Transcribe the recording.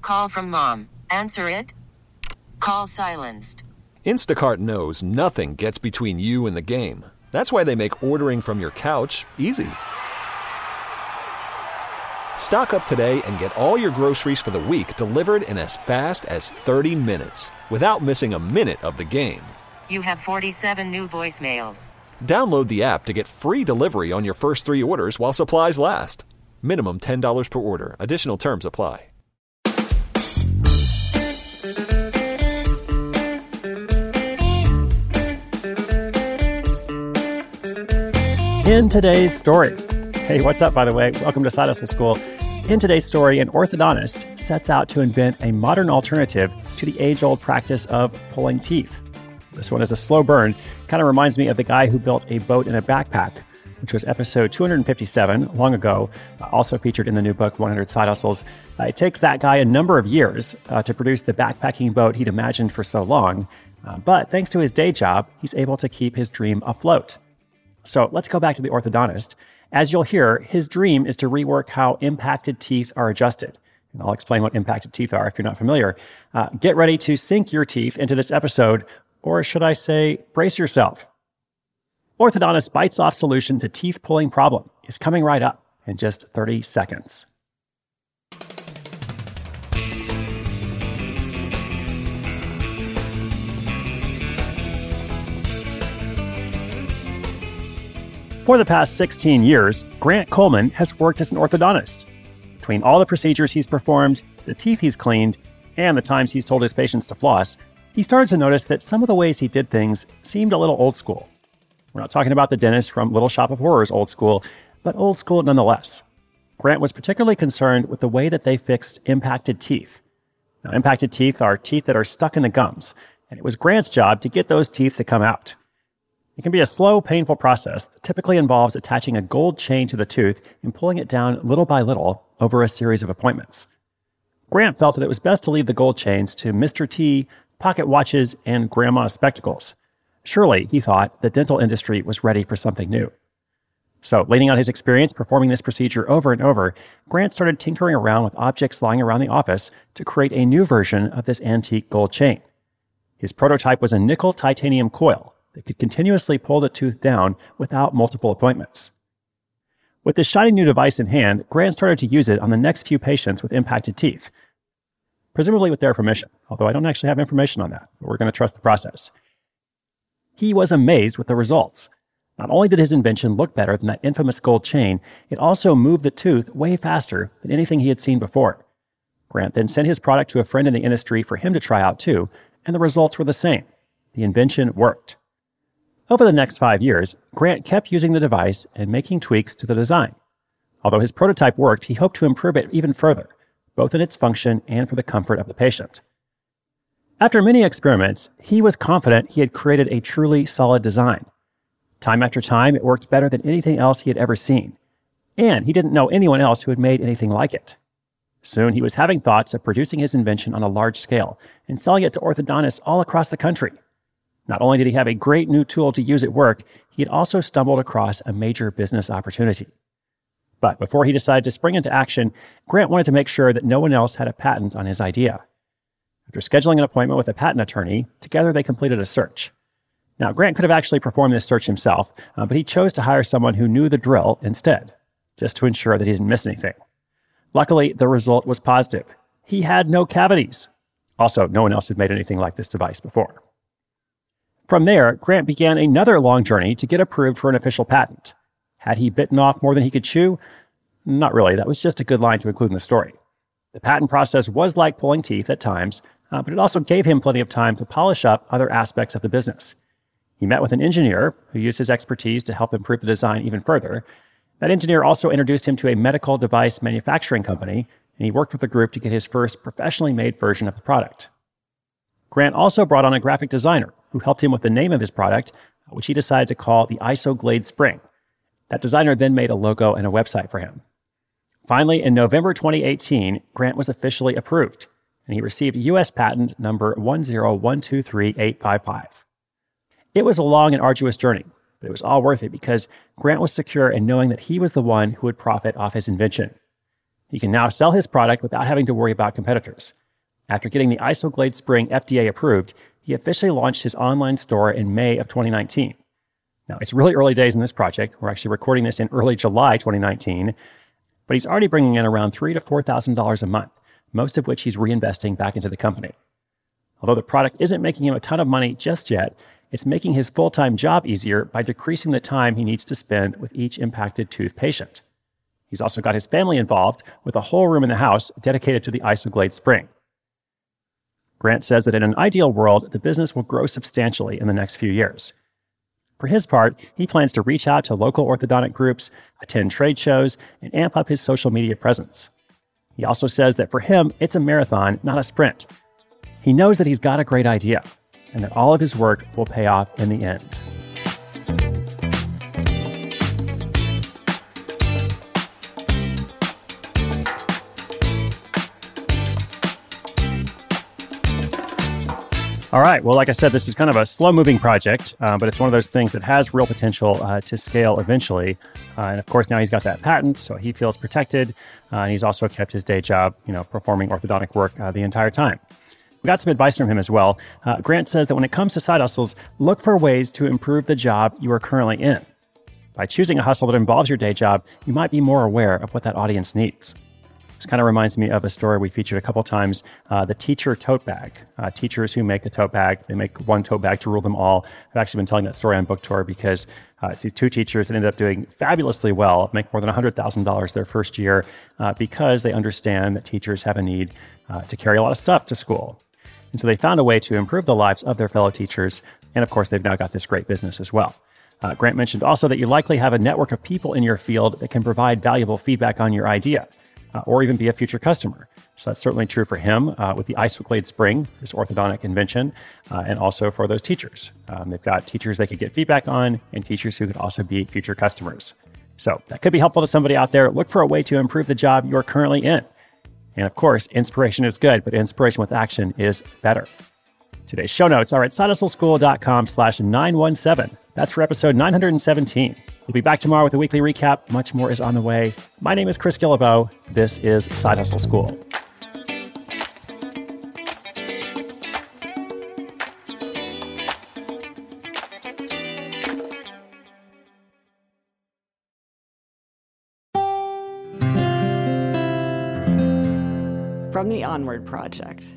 Call from mom. Answer it. Call silenced. Instacart knows nothing gets between you and the game. That's why they make ordering from your couch easy. Stock up today and get all your groceries for the week delivered in as fast as 30 minutes without missing a minute of the game. You have 47 new voicemails. Download the app to get free delivery on your first 3 orders while supplies last. Minimum $10 per order. Additional terms apply. In today's story. Hey, what's up, by the way? Welcome to Side Hustle School. In today's story, an orthodontist sets out to invent a modern alternative to the age-old practice of pulling teeth. This one is a slow burn. Kind of reminds me of the guy who built a boat in a backpack, which was episode 257, long ago, also featured in the new book, 100 Side Hustles. It takes that guy a number of years to produce the backpacking boat he'd imagined for so long. But thanks to his day job, he's able to keep his dream afloat. So let's go back to the orthodontist. As you'll hear, his dream is to rework how impacted teeth are adjusted. And I'll explain what impacted teeth are if you're not familiar. Get ready to sink your teeth into this episode, or should I say, brace yourself. Orthodontist bites-off solution to teeth pulling problem is coming right up in just 30 seconds. For the past 16 years, Grant Coleman has worked as an orthodontist. Between all the procedures he's performed, the teeth he's cleaned, and the times he's told his patients to floss, he started to notice that some of the ways he did things seemed a little old school. We're not talking about the dentist from Little Shop of Horrors old school, but old school nonetheless. Grant was particularly concerned with the way that they fixed impacted teeth. Now, impacted teeth are teeth that are stuck in the gums, and it was Grant's job to get those teeth to come out. It can be a slow, painful process that typically involves attaching a gold chain to the tooth and pulling it down little by little over a series of appointments. Grant felt that it was best to leave the gold chains to Mr. T, pocket watches, and grandma's spectacles. Surely, he thought, the dental industry was ready for something new. So, leaning on his experience performing this procedure over and over, Grant started tinkering around with objects lying around the office to create a new version of this antique gold chain. His prototype was a nickel titanium coil that could continuously pull the tooth down without multiple appointments. With this shiny new device in hand, Grant started to use it on the next few patients with impacted teeth, presumably with their permission, although I don't actually have information on that, but we're going to trust the process. He was amazed with the results. Not only did his invention look better than that infamous gold chain, it also moved the tooth way faster than anything he had seen before. Grant then sent his product to a friend in the industry for him to try out too, and the results were the same. The invention worked. Over the next 5 years, Grant kept using the device and making tweaks to the design. Although his prototype worked, he hoped to improve it even further, both in its function and for the comfort of the patient. After many experiments, he was confident he had created a truly solid design. Time after time, it worked better than anything else he had ever seen. And he didn't know anyone else who had made anything like it. Soon, he was having thoughts of producing his invention on a large scale and selling it to orthodontists all across the country. Not only did he have a great new tool to use at work, he had also stumbled across a major business opportunity. But before he decided to spring into action, Grant wanted to make sure that no one else had a patent on his idea. After scheduling an appointment with a patent attorney, together they completed a search. Now, Grant could have actually performed this search himself, but he chose to hire someone who knew the drill instead, just to ensure that he didn't miss anything. Luckily, the result was positive. He had no cavities. Also, no one else had made anything like this device before. From there, Grant began another long journey to get approved for an official patent. Had he bitten off more than he could chew? Not really. That was just a good line to include in the story. The patent process was like pulling teeth at times, but it also gave him plenty of time to polish up other aspects of the business. He met with an engineer who used his expertise to help improve the design even further. That engineer also introduced him to a medical device manufacturing company, and he worked with the group to get his first professionally made version of the product. Grant also brought on a graphic designer who helped him with the name of his product, which he decided to call the IsoGlade Spring. That designer then made a logo and a website for him. Finally, in November 2018, Grant was officially approved, and he received U.S. patent number 10123.855. It was a long and arduous journey, but it was all worth it because Grant was secure in knowing that he was the one who would profit off his invention. He can now sell his product without having to worry about competitors. After getting the IsoGlade Spring FDA approved, he officially launched his online store in May of 2019. Now, it's really early days in this project. We're actually recording this in early July 2019, but he's already bringing in around $3,000 to $4,000 a month, most of which he's reinvesting back into the company. Although the product isn't making him a ton of money just yet, it's making his full-time job easier by decreasing the time he needs to spend with each impacted tooth patient. He's also got his family involved with a whole room in the house dedicated to the IsoGlade Spring. Grant says that in an ideal world, the business will grow substantially in the next few years. For his part, he plans to reach out to local orthodontic groups, attend trade shows, and amp up his social media presence. He also says that for him, it's a marathon, not a sprint. He knows that he's got a great idea, and that all of his work will pay off in the end. All right. Well, like I said, this is kind of a slow-moving project, but it's one of those things that has real potential to scale eventually. And of course, now he's got that patent, so he feels protected. And he's also kept his day job, performing orthodontic work the entire time. We got some advice from him as well. Grant says that when it comes to side hustles, look for ways to improve the job you are currently in. By choosing a hustle that involves your day job, you might be more aware of what that audience needs. This kind of reminds me of a story we featured a couple times, the teacher tote bag. Teachers who make a tote bag, they make one tote bag to rule them all. I've actually been telling that story on Book Tour because it's these two teachers that ended up doing fabulously well, make more than $100,000 their first year because they understand that teachers have a need to carry a lot of stuff to school. And so they found a way to improve the lives of their fellow teachers. And of course, they've now got this great business as well. Grant mentioned also that you likely have a network of people in your field that can provide valuable feedback on your idea. Or even be a future customer. So that's certainly true for him with the IsoGlade Spring, this orthodontic invention, and also for those teachers. They've got teachers they could get feedback on and teachers who could also be future customers. So that could be helpful to somebody out there. Look for a way to improve the job you're currently in. And of course, inspiration is good, but inspiration with action is better. Today's show notes are at sidehustleschool.com/917. That's for episode 917. We'll be back tomorrow with a weekly recap. Much more is on the way. My name is Chris Guillebeau. This is Side Hustle School. From the Onward Project.